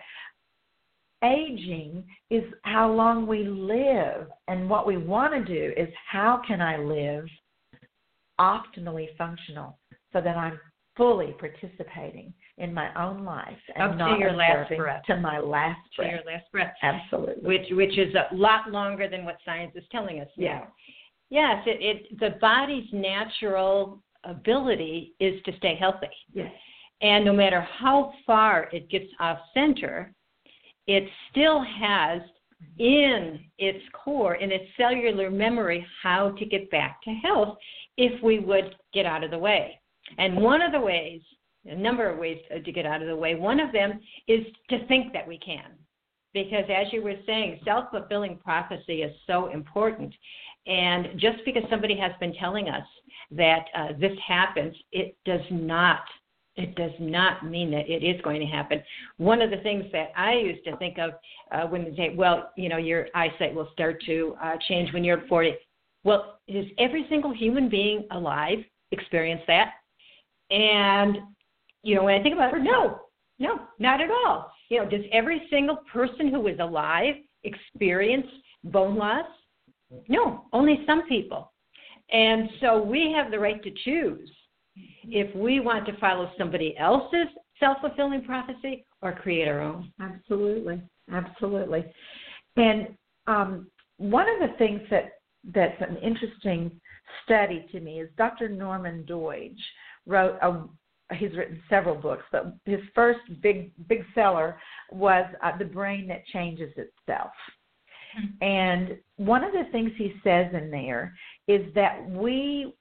Aging is how long we live, and what we want to do is how can I live optimally functional so that I'm fully participating in my own life and Up not to your last observing breath. to my last To breath. your last breath. Absolutely. Which which is a lot longer than what science is telling us now. Yeah. Yes, it, it the body's natural ability is to stay healthy. Yes. And no matter how far it gets off center, it still has in its core, in its cellular memory, how to get back to health if we would get out of the way. And one of the ways, a number of ways to get out of the way, one of them is to think that we can. Because as you were saying, self-fulfilling prophecy is so important. And just because somebody has been telling us that uh, this happens, it does not, it does not mean that it is going to happen. One of the things that I used to think of uh, when they say, well, you know, your eyesight will start to uh, change when you're forty. Well, does every single human being alive experience that? And You know, when I think about it, no, no, not at all. You know, does every single person who is alive experience bone loss? No, only some people. And so we have the right to choose if we want to follow somebody else's self-fulfilling prophecy or create our own. Absolutely, absolutely. And um, one of the things that that's an interesting study to me is Doctor Norman Doidge wrote a he's written several books, but his first big big seller was uh, The Brain That Changes Itself. Mm-hmm. And one of the things he says in there is that we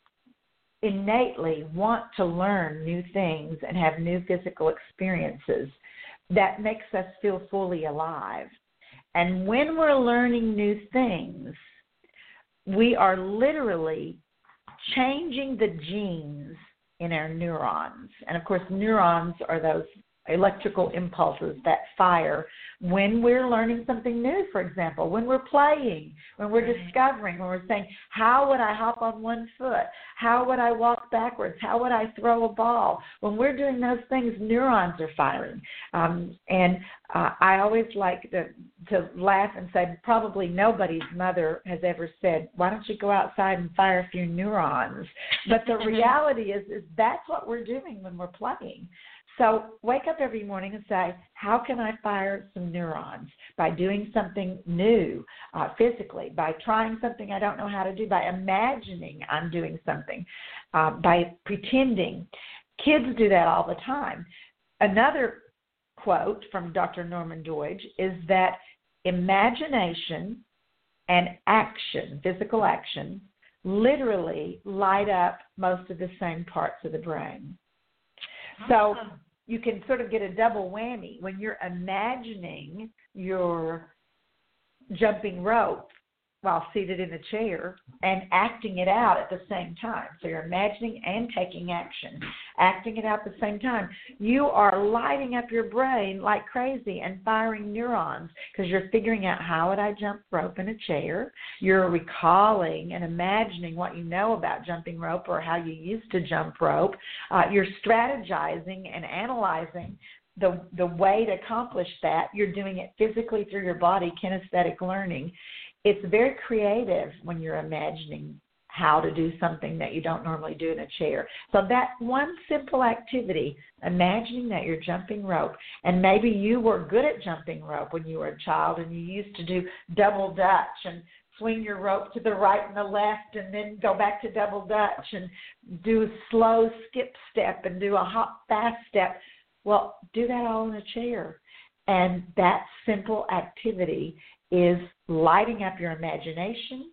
innately want to learn new things and have new physical experiences that makes us feel fully alive. And when we're learning new things, we are literally changing the genes in our neurons. And, of course, neurons are those electrical impulses that fire when we're learning something new, for example, when we're playing, when we're discovering, when we're saying, how would I hop on one foot? How would I walk backwards? How would I throw a ball? When we're doing those things, neurons are firing. Um, and uh, I always like to, to laugh and say probably nobody's mother has ever said, why don't you go outside and fire a few neurons? But the reality is, is that's what we're doing when we're playing. So wake up every morning and say, how can I fire some neurons? By doing something new uh, physically, by trying something I don't know how to do, by imagining I'm doing something, uh, by pretending. Kids do that all the time. Another quote from Doctor Norman Doidge is that imagination and action, physical action, literally light up most of the same parts of the brain. So you can sort of get a double whammy when you're imagining you're jumping rope while seated in a chair and acting it out at the same time. So you're imagining and taking action, acting it out at the same time. You are lighting up your brain like crazy and firing neurons because you're figuring out, how would I jump rope in a chair? You're recalling and imagining what you know about jumping rope or how you used to jump rope. Uh, you're strategizing and analyzing the the way to accomplish that. You're doing it physically through your body, kinesthetic learning. It's very creative when you're imagining how to do something that you don't normally do in a chair. So that one simple activity, imagining that you're jumping rope, and maybe you were good at jumping rope when you were a child and you used to do double dutch and swing your rope to the right and the left and then go back to double dutch and do a slow skip step and do a hop fast step. Well, do that all in a chair. And that simple activity is lighting up your imagination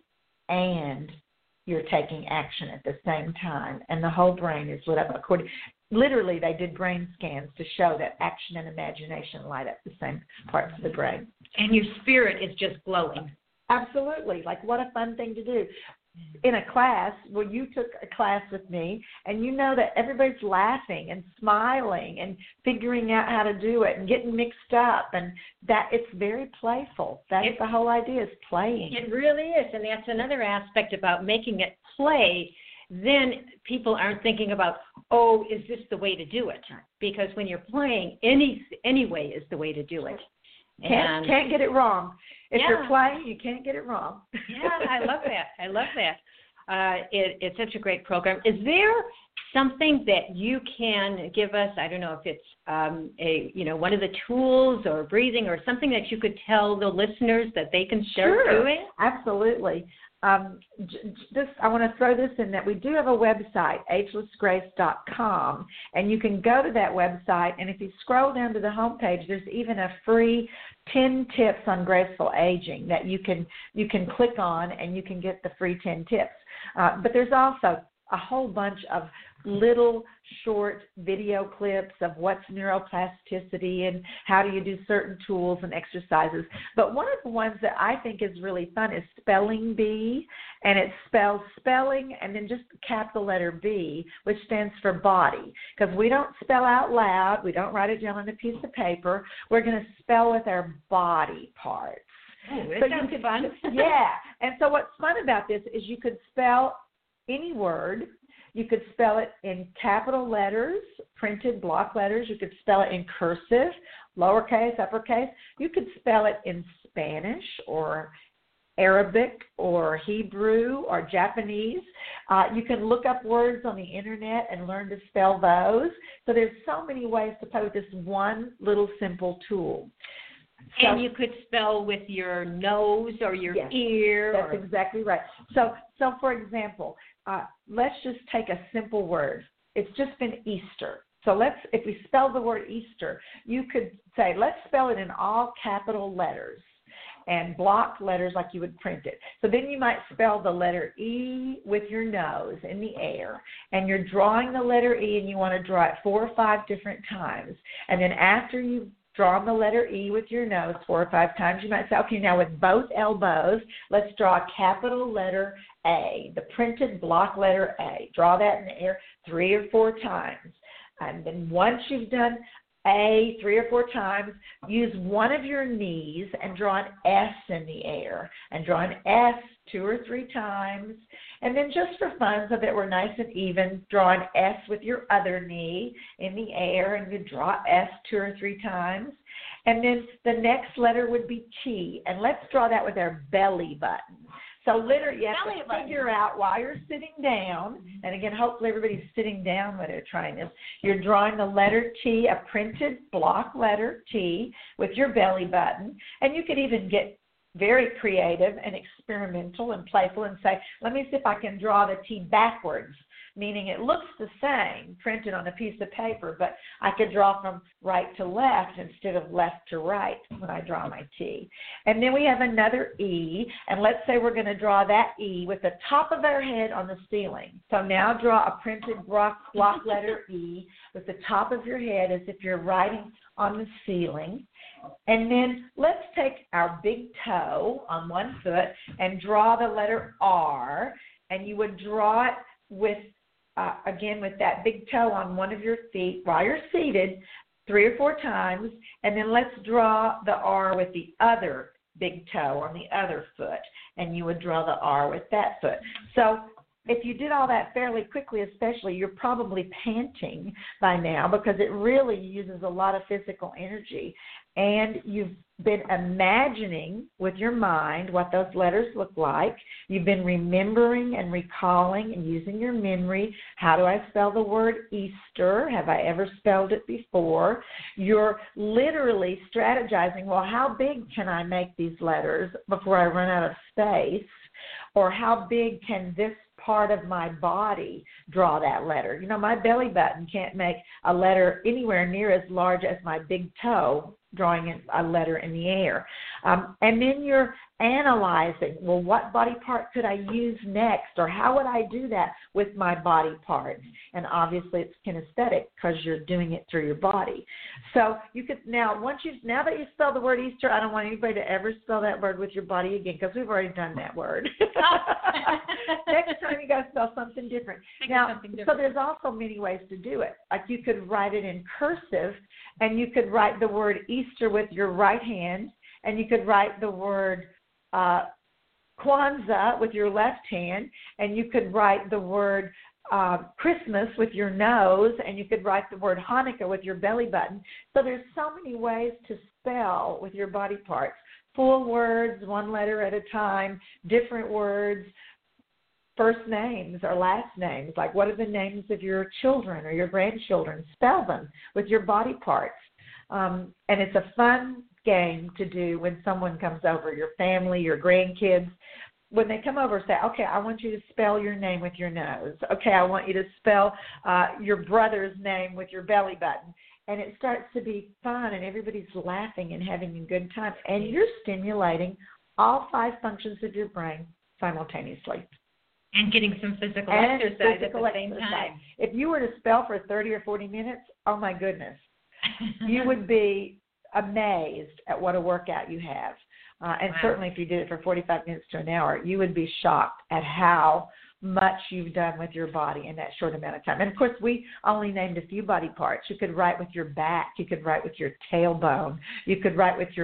and you're taking action at the same time. And the whole brain is lit up according. Literally, they did brain scans to show that action and imagination light up the same parts of the brain. And your spirit is just glowing. Absolutely. Like, what a fun thing to do. In a class, well, you took a class with me, and you know that everybody's laughing and smiling and figuring out how to do it and getting mixed up, and that it's very playful. That's it, the whole idea, is playing. It really is, and that's another aspect about making it play. Then people aren't thinking about, oh, is this the way to do it? Because when you're playing, any any way is the way to do it. Can't, can't get it wrong. If yeah. you're playing, you can't get it wrong. Yeah, I love that. I love that. Uh, it, it's such a great program. Is there something that you can give us? I don't know if it's um, a you know one of the tools or breathing or something that you could tell the listeners that they can start sure. doing? Absolutely. Um, just, I want to throw this in that we do have a website, ageless grace dot com, and you can go to that website, and if you scroll down to the homepage, there's even a free ten tips on graceful aging that you can you can click on, and you can get the free ten tips. Uh, but there's also a whole bunch of little short video clips of what's neuroplasticity and how do you do certain tools and exercises. But one of the ones that I think is really fun is Spelling Bee, and it spells spelling and then just capital letter B, which stands for body, because we don't spell out loud. We don't write it down on a piece of paper. We're going to spell with our body parts. Oh, that so sounds you could, fun. Yeah, and so what's fun about this is you could spell any word. You could spell it in capital letters printed block letters. You could spell it in cursive, lowercase, uppercase. You could spell it in Spanish or Arabic or Hebrew or Japanese. Uh, you can look up words on the internet and learn to spell those. So there's so many ways to play with this one little simple tool. So, and you could spell with your nose or your yes, ear. That's or... exactly right. So, so for example, uh, let's just take a simple word. It's just been Easter. So let's, if we spell the word Easter, you could say, let's spell it in all capital letters and block letters like you would print it. So then you might spell the letter E with your nose in the air, and you're drawing the letter E, and you want to draw it four or five different times. And then after you've drawn the letter E with your nose four or five times, you might say, okay, now with both elbows, let's draw a capital letter A, the printed block letter A. Draw that in the air three or four times. And then once you've done A three or four times, use one of your knees and draw an S in the air, and draw an S two or three times. And then just for fun, so that we're nice and even, draw an S with your other knee in the air, and you draw S two or three times. And then the next letter would be T, and let's draw that with our belly button. So literally, you have belly to button. Figure out while you're sitting down, and again, hopefully everybody's sitting down when they're trying this, you're drawing the letter T, a printed block letter T, with your belly button. And you could even get very creative and experimental and playful and say, let me see if I can draw the T backwards, meaning it looks the same printed on a piece of paper, but I could draw from right to left instead of left to right when I draw my T. And then we have another E, and let's say we're going to draw that E with the top of our head on the ceiling. So now draw a printed block, block letter E with the top of your head as if you're writing on the ceiling. And then let's take our big toe on one foot and draw the letter R, and you would draw it with, uh, again, with that big toe on one of your feet while you're seated three or four times, and then let's draw the R with the other big toe on the other foot, and you would draw the R with that foot. So if you did all that fairly quickly, especially, you're probably panting by now because it really uses a lot of physical energy. And you've been imagining with your mind what those letters look like. You've been remembering and recalling and using your memory. How do I spell the word Easter? Have I ever spelled it before? You're literally strategizing, well, how big can I make these letters before I run out of space? Or how big can this part of my body draw that letter? You know, my belly button can't make a letter anywhere near as large as my big toe drawing a letter in the air. Um, and then you're analyzing, well, what body part could I use next, or how would I do that with my body parts? And obviously it's kinesthetic because you're doing it through your body. So you could now, once you, now that you spell the word Easter, I don't want anybody to ever spell that word with your body again because we've already done that word. Next time you got to spell something different. Think now, something different. So there's also many ways to do it. Like you could write it in cursive, and you could write the word Easter with your right hand, and you could write the word uh, Kwanzaa with your left hand, and you could write the word uh, Christmas with your nose, and you could write the word Hanukkah with your belly button. So there's so many ways to spell with your body parts. Full words, one letter at a time, different words, first names or last names, like what are the names of your children or your grandchildren? Spell them with your body parts. Um, and it's a fun game to do when someone comes over, your family, your grandkids. When they come over, say, okay, I want you to spell your name with your nose. Okay, I want you to spell uh, your brother's name with your belly button. And it starts to be fun, and everybody's laughing and having a good time. And you're stimulating all five functions of your brain simultaneously. And getting some physical and exercise physical at the same exercise. time. If you were to spell for thirty or forty minutes, oh, my goodness, you would be amazed at what a workout you have. Uh, and wow. Certainly if you did it for forty-five minutes to an hour, you would be shocked at how much you've done with your body in that short amount of time. And, of course, we only named a few body parts. You could write with your back. You could write with your tailbone. You could write with your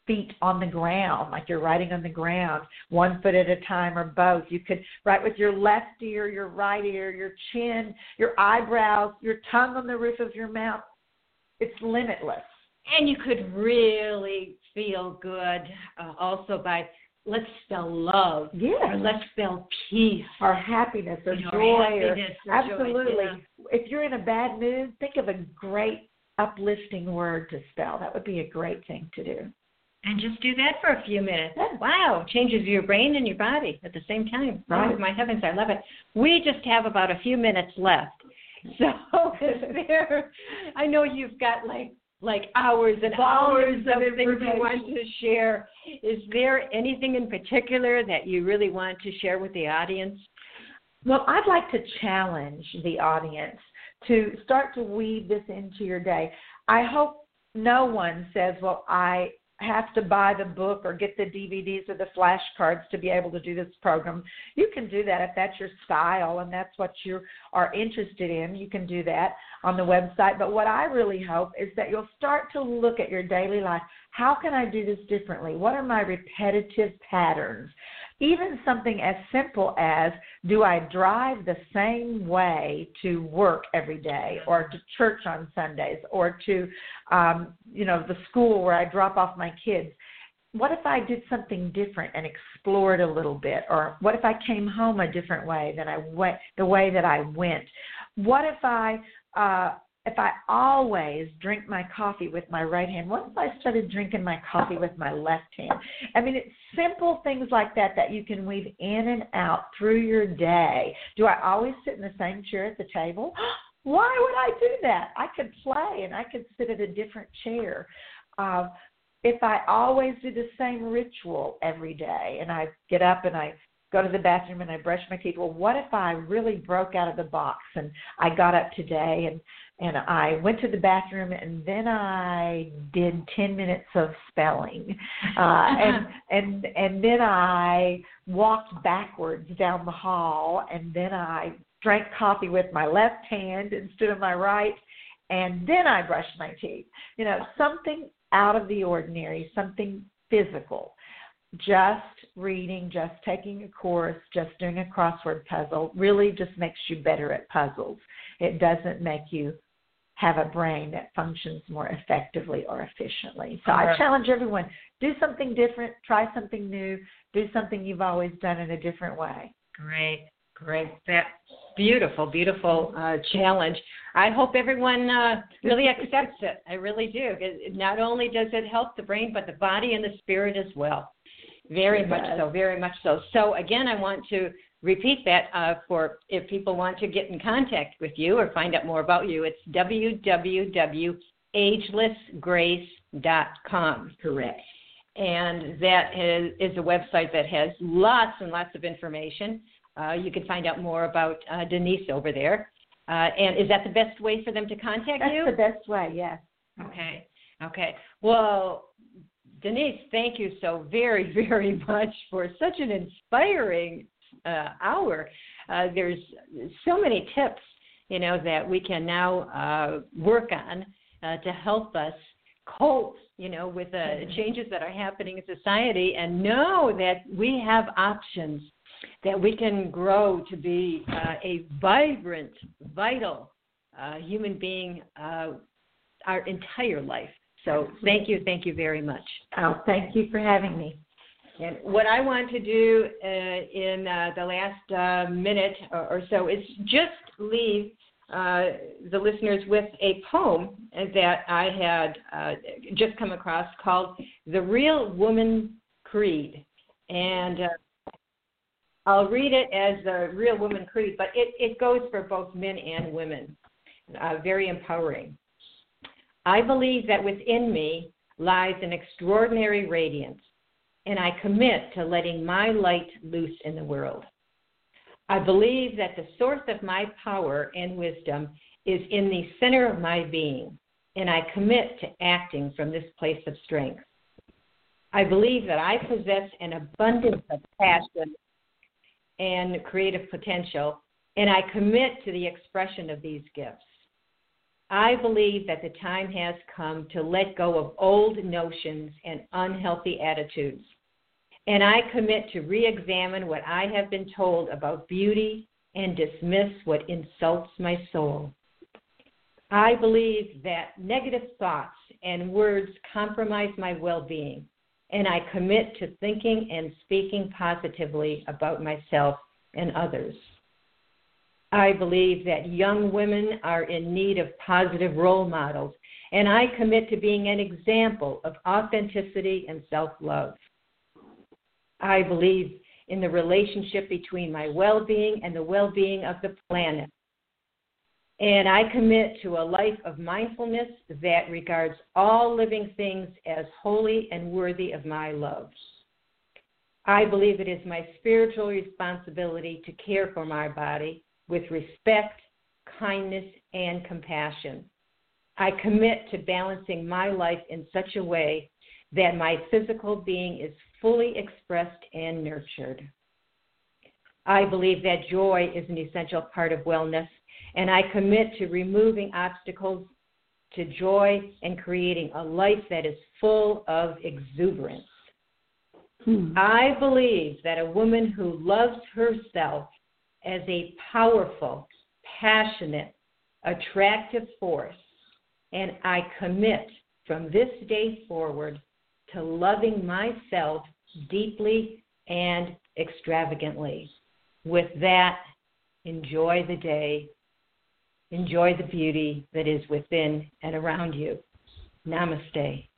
feet on the ground, like you're writing on the ground, one foot at a time or both. You could write with your left ear, your right ear, your chin, your eyebrows, your tongue on the roof of your mouth. It's limitless. And you could really feel good uh, also by, let's spell love, yes. or let's spell peace, or happiness, or you know, joy, or happiness, or, or absolutely. Joy, yeah. If you're in a bad mood, think of a great uplifting word to spell. That would be a great thing to do. And just do that for a few minutes. Yeah. Wow, changes your brain and your body at the same time. Right. Oh, my heavens, I love it. We just have about a few minutes left. So is there, I know you've got like like hours and hours of things you want to share. Is there anything in particular that you really want to share with the audience? Well, I'd like to challenge the audience to start to weave this into your day. I hope no one says, well, I have to buy the book or get the D V Ds or the flashcards to be able to do this program. You can do that if that's your style and that's what you are interested in. You can do that on the website. But what I really hope is that you'll start to look at your daily life. How can I do this differently? What are my repetitive patterns? Even something as simple as, do I drive the same way to work every day, or to church on Sundays, or to, um, you know, the school where I drop off my kids? What if I did something different and explored a little bit? Or what if I came home a different way than I went, the way that I went? What if I uh, if I always drink my coffee with my right hand? What if I started drinking my coffee with my left hand? I mean, it's simple things like that that you can weave in and out through your day. Do I always sit in the same chair at the table? Why would I do that? I could play and I could sit at a different chair. Uh, if I always do the same ritual every day and I get up and I go to the bathroom and I brush my teeth, well, what if I really broke out of the box and I got up today and And I went to the bathroom, and then I did ten minutes of spelling, uh, and and and then I walked backwards down the hall, and then I drank coffee with my left hand instead of my right, and then I brushed my teeth. You know, something out of the ordinary, something physical. Just reading, just taking a course, just doing a crossword puzzle really just makes you better at puzzles. It doesn't make you have a brain that functions more effectively or efficiently. So I challenge everyone, do something different, try something new, do something you've always done in a different way. Great, great. That beautiful, beautiful uh, challenge. I hope everyone uh, really accepts it. I really do. It, not only does it help the brain, but the body and the spirit as well. Very It much does. so, very much so. So again, I want to repeat that uh, for if people want to get in contact with you or find out more about you. It's w w w dot ageless grace dot com. Correct. And that is, is a website that has lots and lots of information. Uh, you can find out more about uh, Denise over there. Uh, and is that the best way for them to contact That's you? the best way, yes. Okay. Okay. Well, Denise, thank you so very, very much for such an inspiring uh, hour. Uh, there's so many tips, you know, that we can now uh, work on uh, to help us cope, you know, with the uh, changes that are happening in society, and know that we have options, that we can grow to be uh, a vibrant, vital uh, human being uh, our entire life. So thank you, thank you very much. Oh, thank you for having me. And what I want to do uh, in uh, the last uh, minute or, or so is just leave uh, the listeners with a poem that I had uh, just come across called The Real Woman Creed. And uh, I'll read it as the Real Woman Creed, but it, it goes for both men and women. Uh, very empowering. I believe that within me lies an extraordinary radiance, and I commit to letting my light loose in the world. I believe that the source of my power and wisdom is in the center of my being, and I commit to acting from this place of strength. I believe that I possess an abundance of passion and creative potential, and I commit to the expression of these gifts. I believe that the time has come to let go of old notions and unhealthy attitudes. And I commit to re-examine what I have been told about beauty and dismiss what insults my soul. I believe that negative thoughts and words compromise my well-being, and I commit to thinking and speaking positively about myself and others. I believe that young women are in need of positive role models, and I commit to being an example of authenticity and self-love. I believe in the relationship between my well-being and the well-being of the planet. And I commit to a life of mindfulness that regards all living things as holy and worthy of my love. I believe it is my spiritual responsibility to care for my body with respect, kindness, and compassion. I commit to balancing my life in such a way that my physical being is fully expressed and nurtured. I believe that joy is an essential part of wellness, and I commit to removing obstacles to joy and creating a life that is full of exuberance. Hmm. I believe that a woman who loves herself as a powerful, passionate, attractive force, and I commit from this day forward to loving myself deeply and extravagantly. With that, enjoy the day. Enjoy the beauty that is within and around you. Namaste.